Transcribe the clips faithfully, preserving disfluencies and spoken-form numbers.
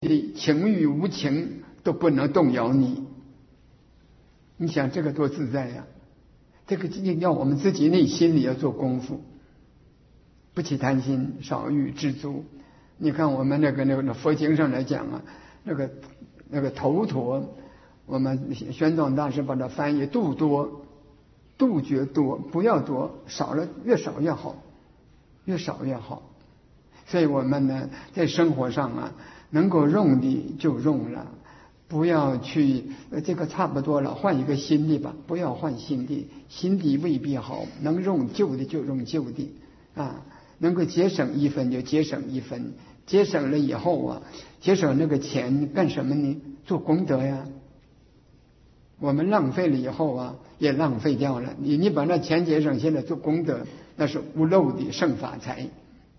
情欲无情都不能动摇你。你想这个多自在呀！这个要我们自己内心里要做功夫，不起贪心，少欲，知足。你看我们那个那个佛经上来讲啊，那个那个头陀，我们玄奘大师把它翻译度多，杜绝多，不要多，少了越少越好，越少越好。所以我们呢，在生活上啊，能够用的就用了，不要去这个差不多了，换一个新的吧，不要换新的，新的未必好，能用旧的就用旧的啊。能够节省一分就节省一分，节省了以后啊，节省那个钱干什么呢？做功德呀。我们浪费了以后啊，也浪费掉了。你你把那钱节省下来做功德，那是无漏的圣法财。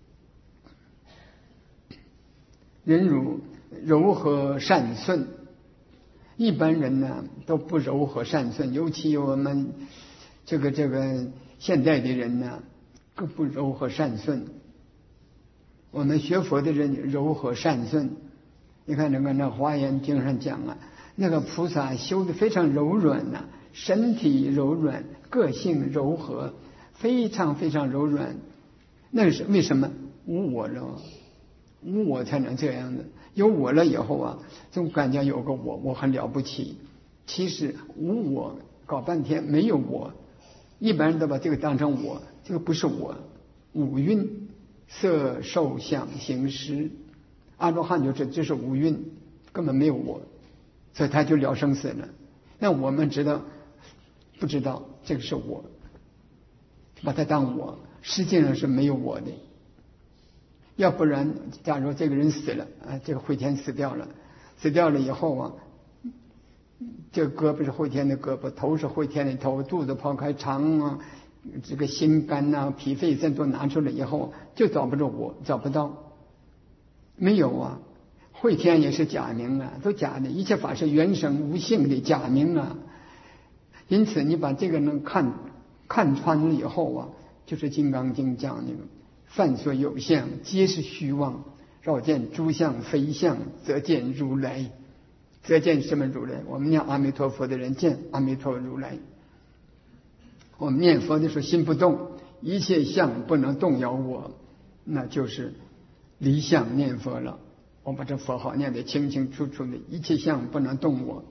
忍辱柔和善顺，一般人呢都不柔和善顺，尤其我们这个这个现代的人呢，更不柔和善顺。我们学佛的人柔和善顺，你看那个那华严经上讲啊，那个菩萨修得非常柔软呐、啊，身体柔软，个性柔和，非常非常柔软。那是为什么？无我了，无我才能这样的。有我了以后啊，总感觉有个我，我很了不起。其实无我，搞半天没有我。一般人都把这个当成我，这个不是我。五蕴色受想行识，阿罗汉就是这是五蕴，根本没有我，所以他就了生死了。那我们知道不知道这个是我，把它当我，实际上是没有我的。要不然假如这个人死了啊，这个慧天死掉了，死掉了以后啊，这个胳膊是慧天的胳膊，头是慧天的头，肚子剖开肠啊，这个心肝啊、脾肺肾都拿出来以后，就找不着我，找不到，没有啊。慧天也是假名啊，都假的，一切法是原生无性的假名啊。因此你把这个能看看穿了以后啊，就是《金刚经》讲那个凡所有相，皆是虚妄。若见诸相非相，则见如来。则见什么如来？我们念阿弥陀佛的人见阿弥陀如来。我们念佛的时候心不动，一切相不能动摇我，那就是离相念佛了。我把这佛号念得清清楚楚的，一切相不能动我。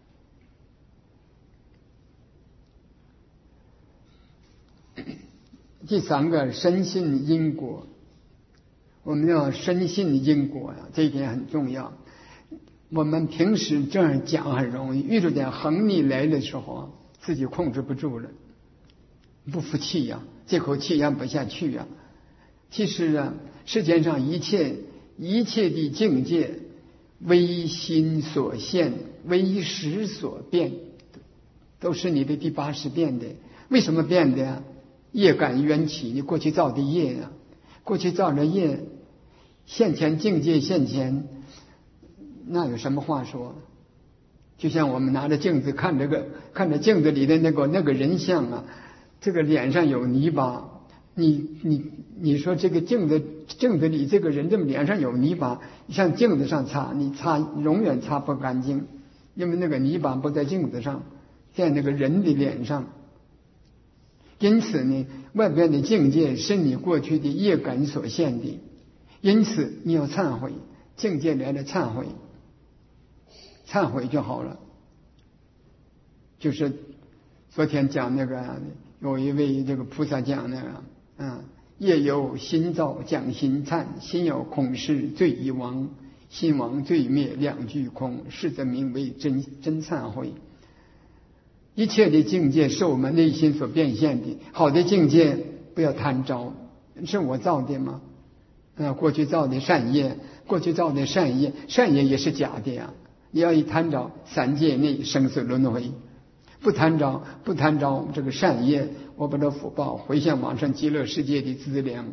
第三个，深信因果。我们要深信因果呀，这一点很重要。我们平时这样讲很容易，遇到点横逆来的时候啊，自己控制不住了，不服气呀、啊，这口气咽不下去呀、啊。其实啊，世间上一切一切的境界，唯心所现，唯识所变，都是你的第八识变的。为什么变的呀？业感缘起，你过去造的业呀、啊，过去造的业，现前境界现前，那有什么话说？就像我们拿着镜子看这个，看着镜子里的那个那个人像啊，这个脸上有泥巴，你你你说这个镜子镜子里这个人这么脸上有泥巴，向镜子上擦，你擦永远擦不干净，因为那个泥巴不在镜子上，在那个人的脸上。因此呢，外边的境界是你过去的业感所现的，因此你要忏悔，境界来了忏悔，忏悔就好了。就是昨天讲那个，有一位这个菩萨讲那个，嗯，业有心造讲心忏，心有恐事罪已亡，心亡罪灭两俱空，是则名为真真忏悔。一切的境界是我们内心所变现的，好的境界不要贪着，是我造的吗？呃，过去造的善业，过去造的善业，善业也是假的呀。你要一贪着，三界内生死轮回；不贪着，不贪着这个善业，我把这福报回向往生极乐世界的资粮。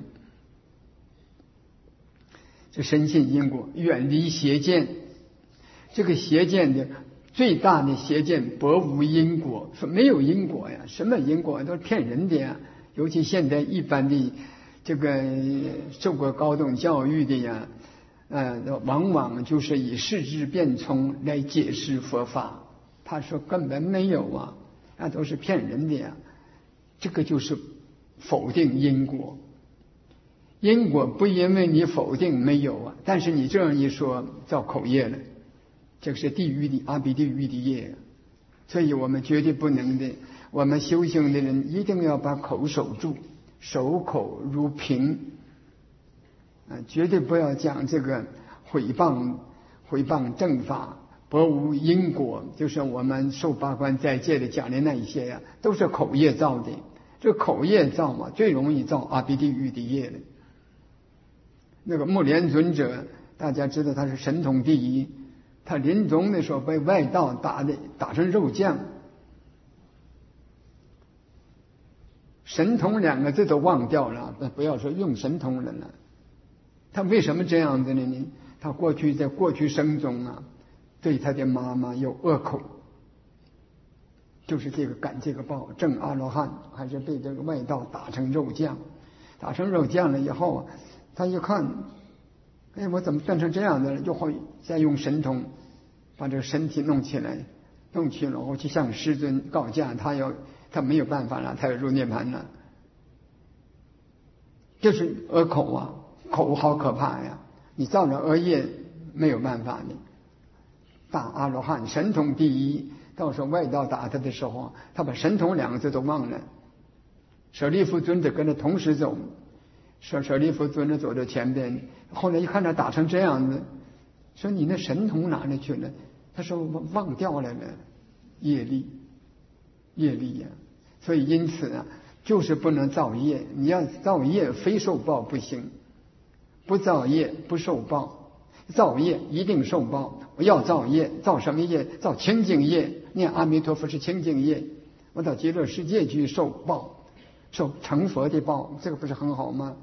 这深信因果，远离邪见。这个邪见的最大的邪见，薄无因果，说没有因果呀，什么因果都是骗人的呀。尤其现在一般的这个受过高等教育的呀， 呃，往往就是以世智辩聪来解释佛法。他说根本没有啊，那都是骗人的呀。这个就是否定因果。因果不因为你否定没有啊，但是你这样一说造口业了，这个是地狱的阿鼻地狱的业。所以我们绝对不能的，我们修行的人一定要把口守住，守口如瓶啊，绝对不要讲这个毁谤毁谤正法，薄无因果，就是我们受八关斋戒的讲的那一些呀、啊，都是口业造的。这口业造嘛，最容易造阿鼻地狱的业的。那个目连尊者，大家知道他是神通第一，他临终的时候被外道打的打成肉酱，神通两个字都忘掉了，不要说用神通人了。他为什么这样子呢？他过去在过去生中啊，对他的妈妈有恶口，就是这个感这个报，正阿罗汉还是被这个外道打成肉酱，打成肉酱了以后，他一看，哎，我怎么变成这样的了？就会再用神通把这个身体弄起来，弄去了，我去向师尊告假，他要他没有办法了，他要入涅盘了。就是恶口啊，口好可怕呀！你造了恶业没有办法的。大阿罗汉神通第一，到时候外道打他的时候，他把神通两个字都忘了。舍利弗尊者跟着同时走，舍舍利弗尊者走到前边，后来一看他打成这样子，说你那神通哪里去了？他说我忘掉了呢，业力，业力呀、啊。所以因此啊，就是不能造业。你要造业，非受报不行。不造业不受报，造业一定受报。我要造业，造什么业？造清净业。念阿弥陀佛是清净业，我到极乐世界去受报，受成佛的报，这个不是很好吗？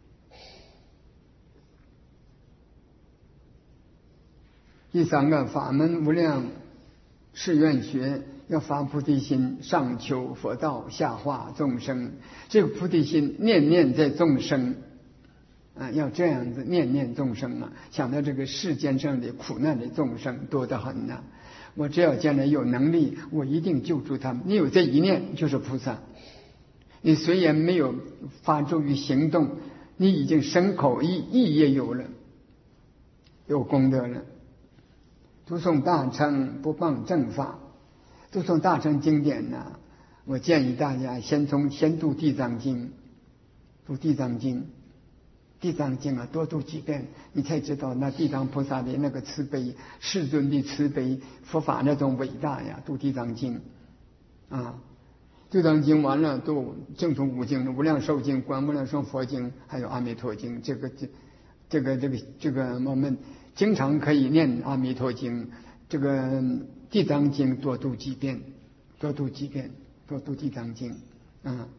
第三个法门无量誓愿学，要发菩提心，上求佛道，下化众生。这个菩提心念念在众生啊，要这样子念念众生啊，想到这个世间上的苦难的众生多得很呐、啊。我只要将来有能力，我一定救助他们。你有这一念就是菩萨。你虽然没有发诸于行动，你已经身口意意也有了，有功德了。读诵大乘不谤正法，读诵大乘经典呢、啊，我建议大家先从先读地藏经，读地藏经。地藏经啊，多读几遍，你才知道那地藏菩萨的那个慈悲，世尊的慈悲，佛法那种伟大呀！读地藏经，啊，地藏经完了，读净土五经、无量寿经、观无量寿佛经，还有阿弥陀经。这个这这个这个这个，我们经常可以念阿弥陀经，这个地藏经多读几遍，多读几遍，多读地藏经，啊。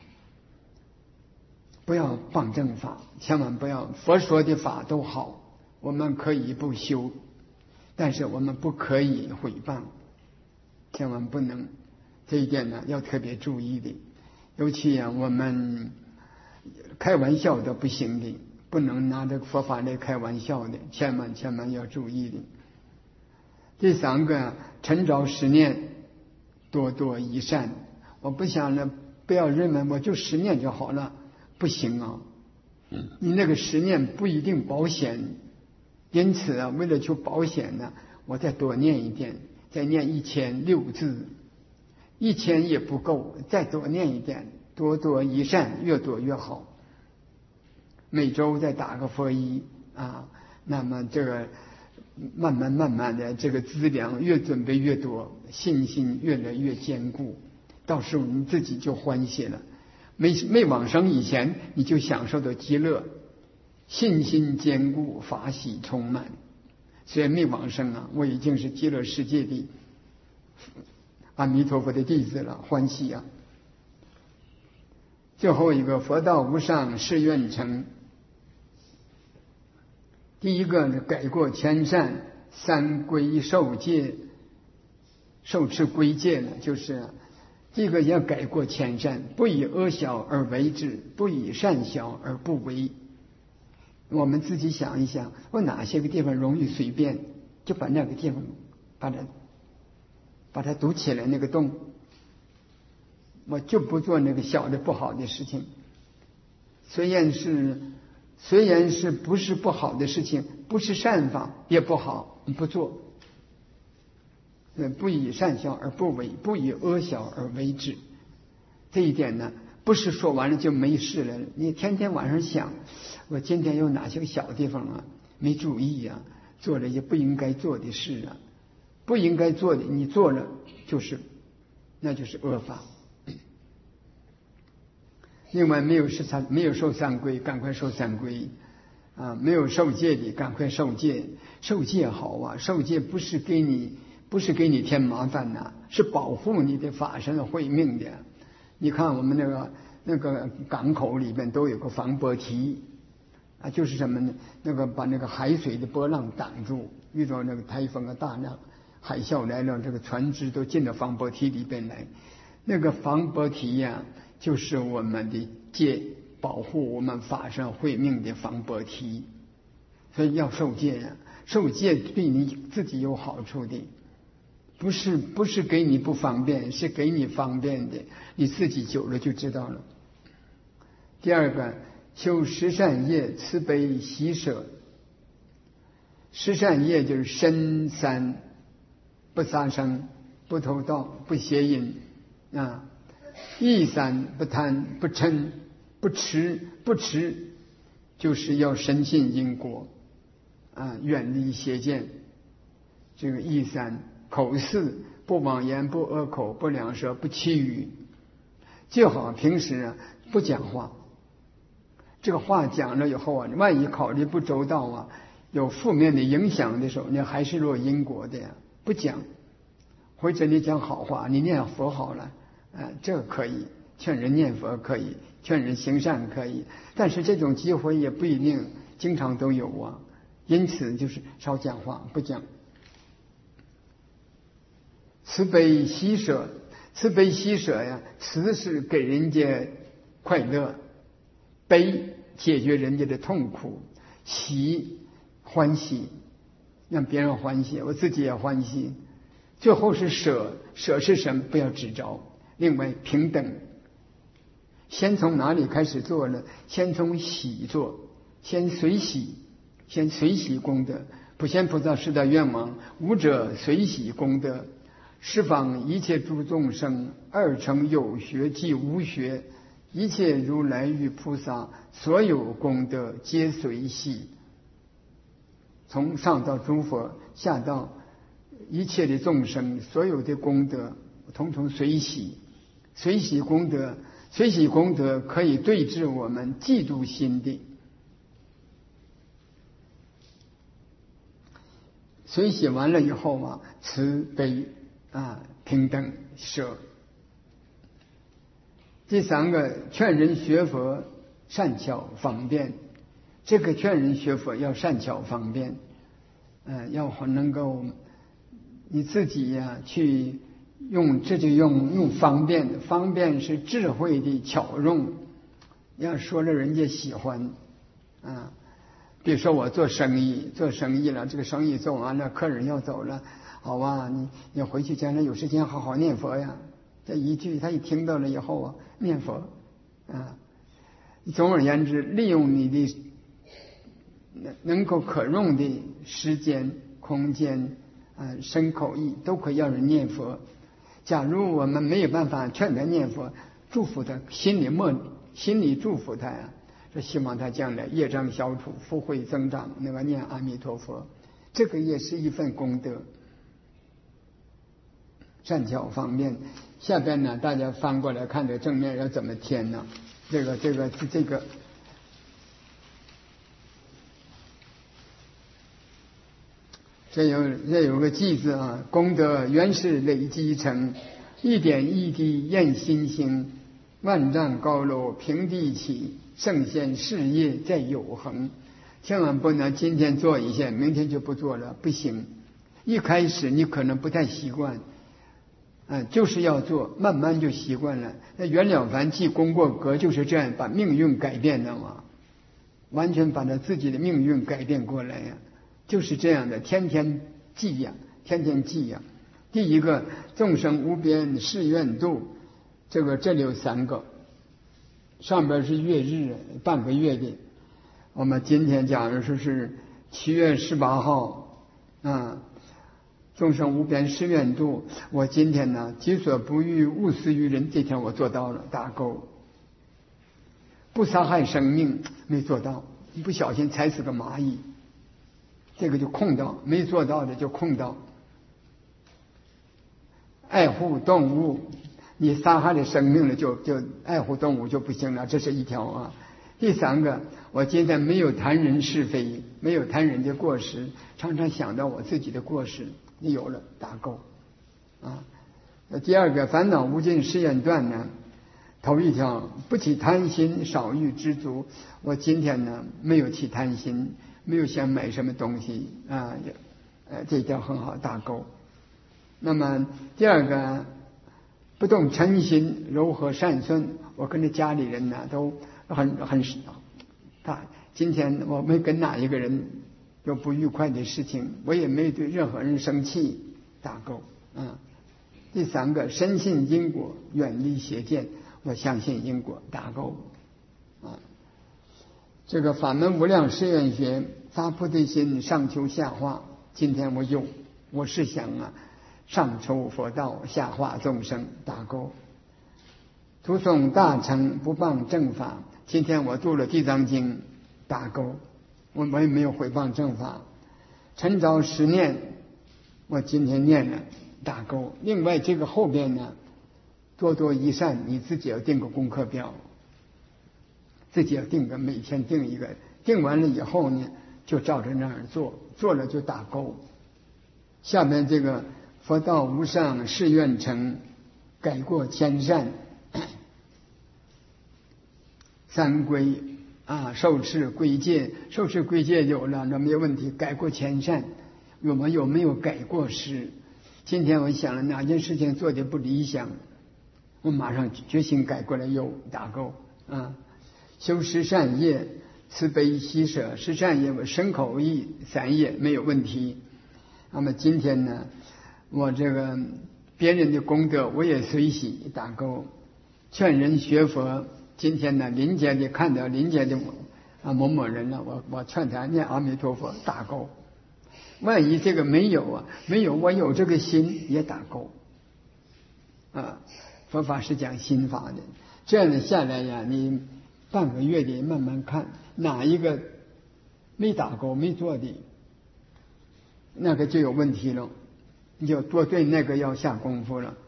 不要谤正法，千万不要。佛说的法都好，我们可以不修，但是我们不可以毁谤，千万不能。这一点呢，要特别注意的。尤其啊，我们开玩笑都不行的，不能拿这个佛法来开玩笑的，千万千万要注意的。第三个，晨早十念，多多益善。我不想呢，不要认为我就十念就好了。不行啊，你那个十念不一定保险，因此啊，为了求保险呢，我再多念一点，再念一千六字，一千也不够，再多念一点，多多益善，越多越好。每周再打个佛一啊，那么这个慢慢慢慢的，这个资粮越准备越多，信心越来越坚固，到时候你自己就欢喜了。没没往生以前，你就享受到极乐，信心坚固，法喜充满。虽然没往生啊，我已经是极乐世界的阿弥陀佛的弟子了，欢喜啊！最后一个佛道无上誓愿成。第一个是改过迁善，三归受戒，受持归戒呢，就是这个要改过迁善，不以恶小而为之，不以善小而不为。 我们自己想一想，我哪些个地方容易随便，就把那个地方把它把它堵起来那个洞，我就不做那个小的不好的事情。虽然是虽然是不是不好的事情，不是善法也不好，不做。不以善小而不为，不以恶小而为之。这一点呢，不是说完了就没事了。你天天晚上想，我今天有哪些个小地方啊没注意啊，做了一些不应该做的事啊，不应该做的你做了就是那就是恶法。另外没有是三没有受三规，赶快受三规啊！没有受戒的，赶快受戒。受戒好啊，受戒不是给你不是给你添麻烦呐、啊，是保护你的法身慧命的。你看我们那个那个港口里边都有个防波堤啊，就是什么呢？那个把那个海水的波浪挡住，遇到那个台风啊、大浪、海啸来了，这个船只都进到防波堤里边来。那个防波堤呀、啊，就是我们的戒，保护我们法身慧命的防波堤。所以要受戒呀、啊，受戒对你自己有好处的。不是不是给你不方便，是给你方便的，你自己久了就知道了。第二个，修十善业，慈悲喜舍。十善业就是身三，不杀生，不偷盗，不邪淫啊；意三，不贪，不嗔，不痴，不痴就是要深信因果啊，远离邪见。这个意三。口四，不妄言，不恶口，不两舌，不绮语。最好平时啊不讲话，这个话讲了以后啊，万一考虑不周到啊，有负面的影响的时候，你还是落因果的呀。不讲，或者你讲好话，你念佛好了，啊，这个可以劝人念佛，可以劝人行善，可以。但是这种机会也不一定经常都有啊，因此就是少讲话，不讲。慈悲喜舍，慈悲喜舍呀，慈是给人家快乐，悲解决人家的痛苦，喜欢喜，让别人欢喜，我自己也欢喜。最后是舍，舍是什么？不要执着。另外平等，先从哪里开始做呢？先从喜做，先随喜，先随喜功德。普贤菩萨是的愿望，无者随喜功德。十方一切诸众生，二乘有学即无学，一切如来与菩萨所有功德皆随喜。从上到诸佛，下到一切的众生，所有的功德统统随喜。随喜功德，随喜功德可以对治我们嫉妒心的。随喜完了以后啊，慈悲啊，平等舍。第三个，劝人学佛善巧方便。这个劝人学佛要善巧方便，嗯、呃，要能够你自己呀、啊、去用，这就用用方便，方便是智慧的巧用，要说了人家喜欢啊。比如说我做生意，做生意了，这个生意做完了，客人要走了，好吧，你你回去将来有时间好好念佛呀。这一句他一听到了以后啊，念佛啊。总而言之，利用你的能够可用的时间、空间啊、身口意都可以让人念佛。假如我们没有办法劝他念佛，祝福他，心里默心里祝福他呀，说希望他将来业障消除，福慧增长，那个念阿弥陀佛，这个也是一份功德。善巧方面，下边呢，大家翻过来看这个正面要怎么填呢？这个这个这个，这有这有个记字啊，功德原是累积成，一点一滴验心性，万丈高楼平地起，圣贤事业在有恒。千万不能今天做一些，明天就不做了，不行。一开始你可能不太习惯。嗯，就是要做，慢慢就习惯了。那袁了凡记功过格就是这样把命运改变的嘛。 完全把他自己的命运改变过来呀，就是这样的，天天记呀，天天记呀。第一个，众生无边誓愿度，这个这里有三个，上边是月日，半个月的。我们今天讲的说是七月十八号啊，众生无边誓愿度。我今天呢，己所不欲，勿施于人，这天我做到了，打勾。不杀害生命没做到，不小心踩死个蚂蚁，这个就空到，没做到的就空到。爱护动物，你杀害了生命了，就就爱护动物就不行了，这是一条啊。第三个，我今天没有谈人是非，没有谈人的过失，常常想到我自己的过失，你有了打勾啊。第二个，烦恼无尽誓愿断呢，头一条，不起贪心，少欲知足。我今天呢没有起贪心，没有想买什么东西啊，呃，这一条很好，打勾。那么第二个，不动嗔心，柔和善顺。我跟着家里人呢都很很大，今天我没跟哪一个人有不愉快的事情，我也没对任何人生气，打勾啊。第三个，深信因果，远离邪见。我相信因果，打勾啊。这个法门无量誓愿学，发菩提心，上求下化。今天我有，我是想啊，上求佛道，下化众生，打勾。读诵大乘，不谤正法。今天我读了地藏经，打勾。我我也没有毁谤正法。晨早十念，我今天念了，打勾。另外这个后边呢，多多益善，你自己要定个功课表，自己要定个，每天定一个，定完了以后呢，就照着那样做，做了就打勾。下面这个佛道无上誓愿成，改过迁善，三归啊，受持归戒，受持归戒有了，那没有问题。改过迁善，我们有没有改过失？今天我想了哪件事情做的不理想，我马上决心改过来，有打勾啊。修十善业，慈悲喜舍，十善业我身口意三业没有问题。那么今天呢，我这个别人的功德我也随喜，打勾。劝人学佛，今天呢邻家的看到邻家的啊某某人了，我我劝他念阿弥陀佛，打勾。万一这个没有啊，没有我有这个心也打勾啊。佛法是讲心法的，这样的下来呀，你半个月的慢慢看哪一个没打勾没做的，那个就有问题了，你就多对那个要下功夫了。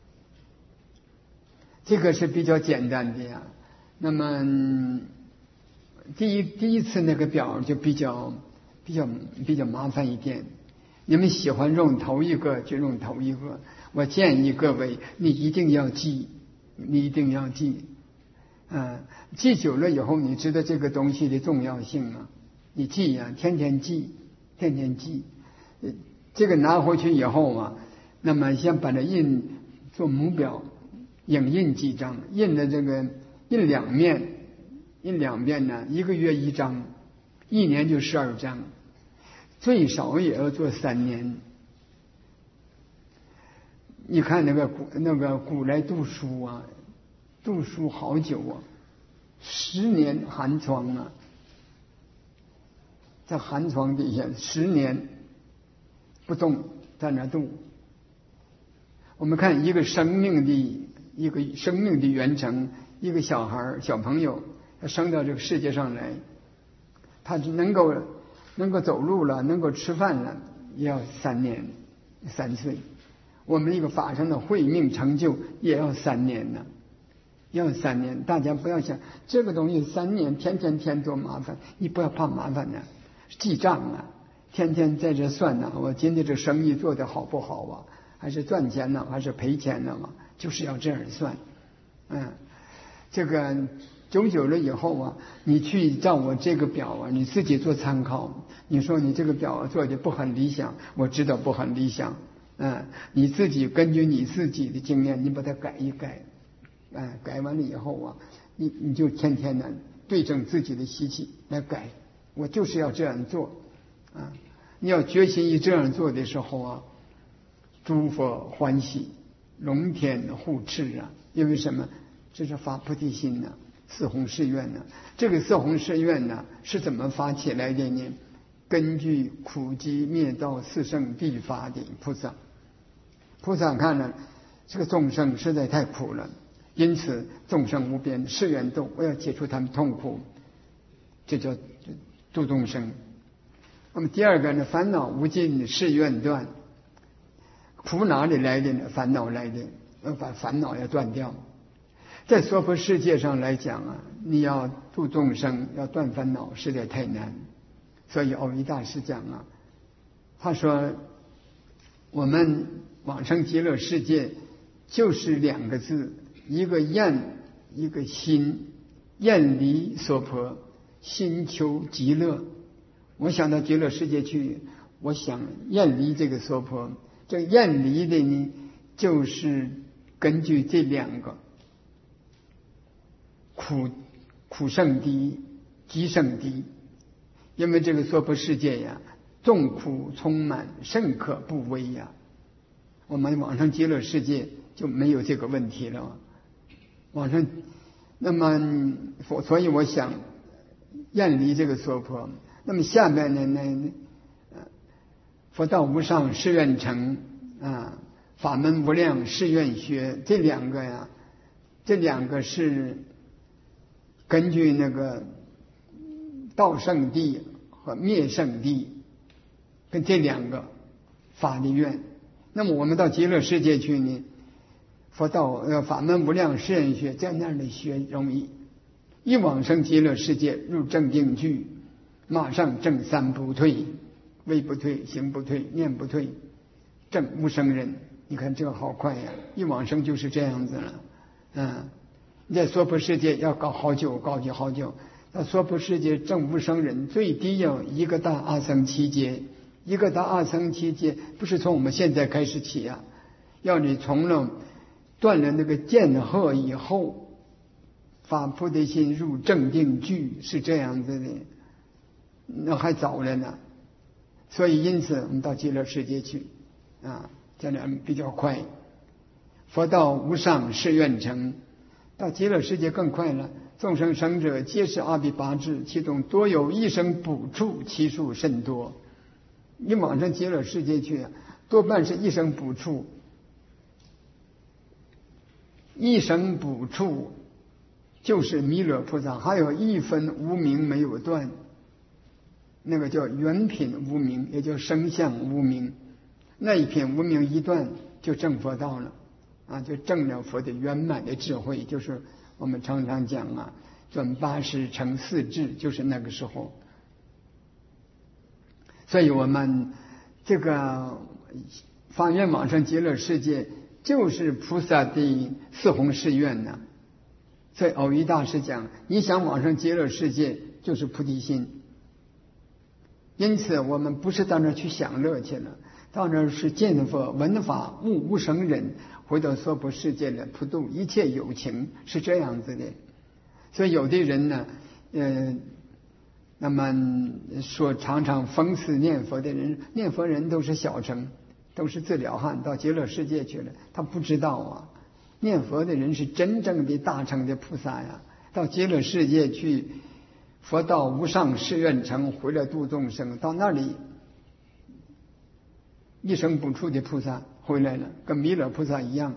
这个是比较简单的呀。那么第一第一次那个表就比较比较比较麻烦一点，你们喜欢用头一个就用头一个。我建议各位，你一定要记，你一定要记，啊，记久了以后，你知道这个东西的重要性吗？你记呀、啊，天天记，天天记。这个拿回去以后啊，那么先把它印做母表，影印几张，印的这个印两面，印两遍呢，一个月一张，一年就十二张，最少也要做三年。你看那个古那个古来读书啊，读书好久啊，十年寒窗啊，在寒窗底下十年不动，在那读。我们看一个生命的一个生命的源成，一个小孩小朋友，他生到这个世界上来，他能够能够走路了，能够吃饭了，也要三年三岁。我们一个法上的慧命成就也要三年呢，要三年。大家不要想这个东西三年天天天多麻烦，你不要怕麻烦呢，记账啊，天天在这算呢、啊，我今天这生意做得好不好啊？还是赚钱呢，还是赔钱呢嘛？就是要这样算。嗯，这个久久了以后啊，你去照我这个表啊，你自己做参考。你说你这个表啊做的不很理想，我知道不很理想。嗯，你自己根据你自己的经验，你把它改一改，嗯，改完了以后啊，你你就天天的对正自己的习气来改，我就是要这样做啊！你要决心一这样做的时候啊，诸佛欢喜，龙天护持啊！因为什么？这是发菩提心呢、啊，四弘誓愿呢、啊。这个四弘誓愿呢、啊、是怎么发起来的呢？根据苦集灭道四圣必发的菩萨，菩萨看了这个众生实在太苦了，因此众生无边誓愿度，我要解除他们痛苦，这叫度众生。那么第二个呢，烦恼无尽誓愿断，苦哪里来的呢？烦恼来的，要把烦恼要断掉。在娑婆世界上来讲啊，你要度众生，要断烦恼，实在太难。所以藕益大师讲啊，他说我们往生极乐世界就是两个字，一个厌，一个心，厌离娑婆，心求极乐。我想到极乐世界去，我想厌离这个娑婆。这个厌离的呢，就是根据这两个苦苦胜低，极胜低。因为这个娑婆世界呀，众苦充满，甚可怖危呀。我们往生极乐世界就没有这个问题了。往生，那么所以我想厌离这个娑婆。那么下面呢，那佛道无上誓愿成啊，法门无量誓愿学，这两个呀，这两个是根据那个道圣地和灭圣地跟这两个发的愿。那么我们到极乐世界去呢，佛道呃法门无量誓愿学在那里学容易，一往生极乐世界入正定句，马上正三不退，位不退，行不退，念不退，正无生人。你看这个好快呀，一往生就是这样子了。嗯，你在娑婆世界要搞好久，搞去好久。那娑婆世界正无生人，最低要一个大阿僧祇劫，一个大阿僧祇劫不是从我们现在开始起啊，要你从了断了那个见惑以后，发菩提心入正定句，是这样子的，那还早了呢。所以因此我们到极乐世界去啊，这样比较快。佛道无上誓愿成，到极乐世界更快了。众生生者皆是阿鼻八智，其中多有一生补处，其数甚多。你往生极乐世界去啊，多半是一生补处。一生补处就是弥勒菩萨，还有一分无明没有断，那个叫原品无明，也叫生相无明。那一品无明一断，就证佛道了啊，就证了佛的圆满的智慧，就是我们常常讲啊，转八十成四智，就是那个时候。所以我们这个发愿往生极乐世界，就是菩萨的四弘誓愿呢。所以藕益大师讲，你想往生极乐世界，就是菩提心。因此我们不是到那儿去享乐去了，到那儿是见佛闻法悟无生忍，回到娑婆世界来普度一切有情，是这样子的。所以有的人呢，呃，那么说常常讽刺念佛的人，念佛人都是小乘，都是自了汉，到极乐世界去了，他不知道啊。念佛的人是真正的大乘的菩萨呀，到极乐世界去，佛道无上誓愿成，回来度众生，到那里一生不处的菩萨回来了，跟弥勒菩萨一样。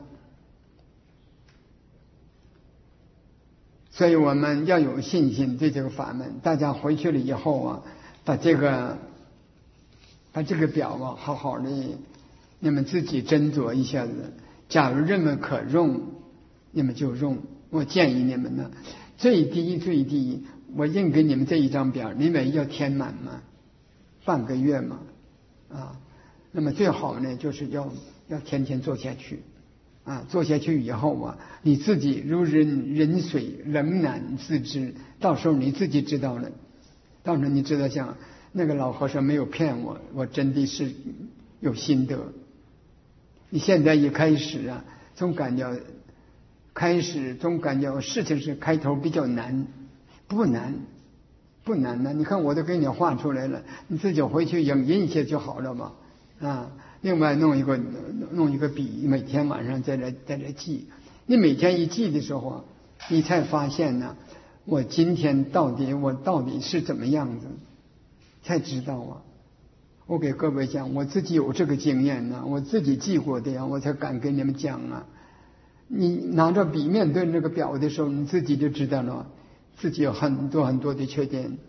所以我们要有信心对这个法门。大家回去了以后啊，把这个把这个表啊好好的你们自己斟酌一下子。假如认为可用，你们就用。我建议你们呢，最低最低，我印给你们这一张表，你们要填满嘛，半个月嘛，啊，那么最好呢，就是要要天天做下去，啊，做下去以后啊，你自己如人人水冷暖自知，到时候你自己知道了，到时候你知道像那个老和尚没有骗我，我真的是有心得。你现在一开始啊，总感觉开始总感觉事情是开头比较难， 不难，不难呢。你看我都给你画出来了，你自己回去影印一些就好了嘛。啊，另外弄一个弄一个笔，每天晚上在这在这记。你每天一记的时候，你才发现呢，我今天到底我到底是怎么样子，才知道啊。我给各位讲，我自己有这个经验呢，我自己记过的呀，我才敢跟你们讲啊。你拿着笔面对这个表的时候，你自己就知道了，自己有很多很多的缺点。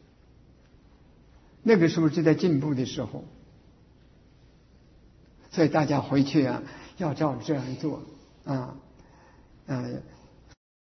那个时候是在进步的时候，所以大家回去啊，要照这样做啊，呃，